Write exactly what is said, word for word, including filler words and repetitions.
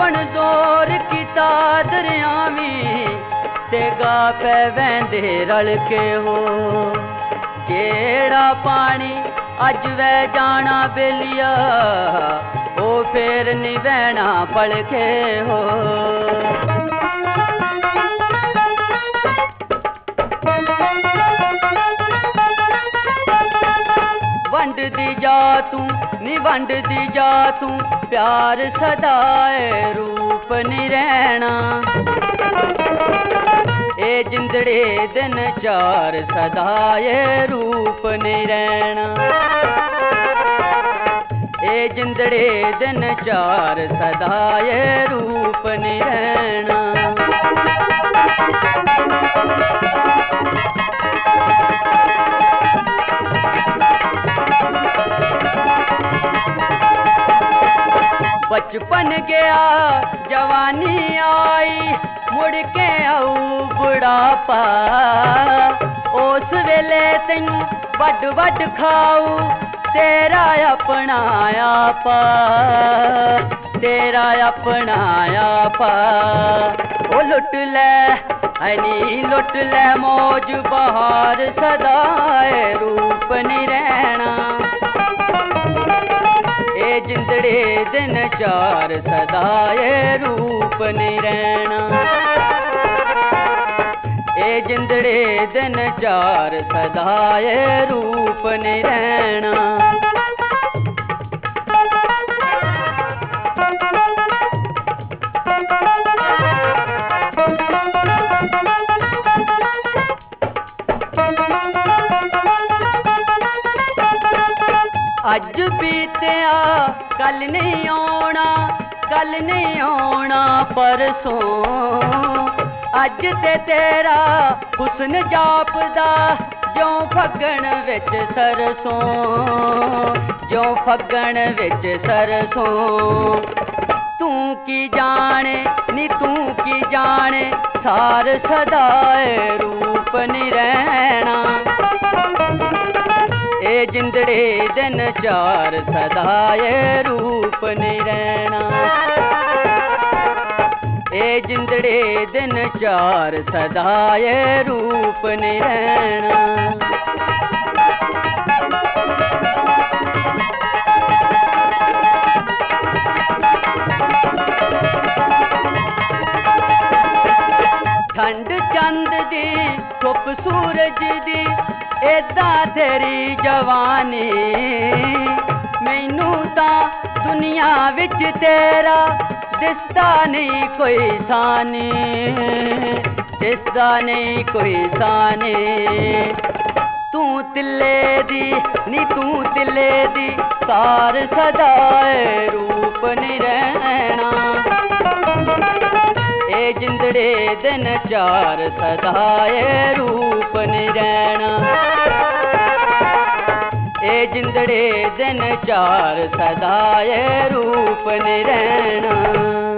हुण जोर कीता दरियावीं ते गा पै वैंदे रल के हो। जेड़ा पानी अज वै जाना बेलिया ओ फिर नी वैना पल के हो। वंड दी जा तू नी वंड दी जा तू प्यार सदाए रूप नी रहना। ए जिंदड़े दिन चार सदाए रूप नी रहना। ए जिंदड़े दिन चार सदाए रूप नी रहना। बचपन गया जवानी आई मुड़ के आऊ बुढ़ापा। उस वेले तैनू वड वड खाऊ तेरा अपना आपा। तेरा अपना आपा ओ लुट ले हनी लुट ले मौज बहार सदाए रूप नी रहना। ए जिंदड़े दिन चार सदाए रूप नी रहना। ए जिंदड़े दिन चार सदाए रूप नी रहना। अज बीतिया कल नहीं आना कल नहीं आना परसों। अज ते तेरा हुस्न जापदा जो फगण विच सरसों। जो फगण विच सरसों। तू की जाने नी तू की जाने सार सदाए रूप नी रहना। ए जिंदड़े दिन चार सदाए रूप नी रहना। ए जिंदड़े दिन चार सदाए रूप नी रहना। ठंड चंद दी धुप सूरज दी एदा तेरी जवानी। मैनू तां दुनिया विच तेरा दिसदा नहीं कोई सानी। दिसदा नहीं कोई सानी। तू तिले दी नी तू तिले दी तार सदाए रूप नी रहना। ए जिंदड़े दिन चार सदाए रूप नी रहना। ए जिंदड़े दिन चार सदाए रूप नी रहना।